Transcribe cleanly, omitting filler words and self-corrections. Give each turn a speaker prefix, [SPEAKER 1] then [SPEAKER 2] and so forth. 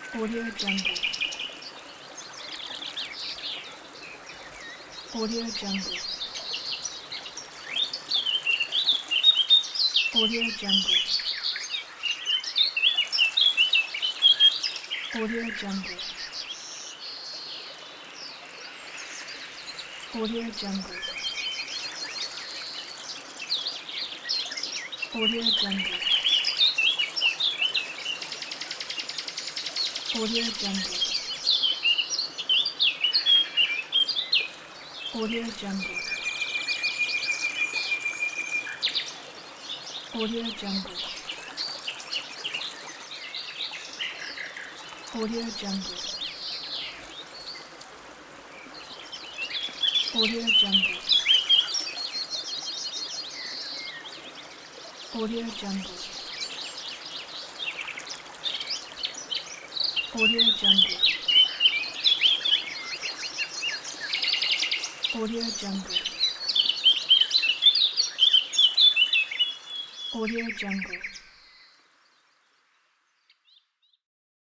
[SPEAKER 1] Audio Jungle. Audio Jungle. Audio Jungle. Audio Jungle. Audio Jungle. Audio Jungle. Audio Jungle. Audio Jungle. Audio Jungle. Audio Jungle. Audio Jungle. Audio Jungle. Audio Jungle. Audio Jungle. Audio Jungle.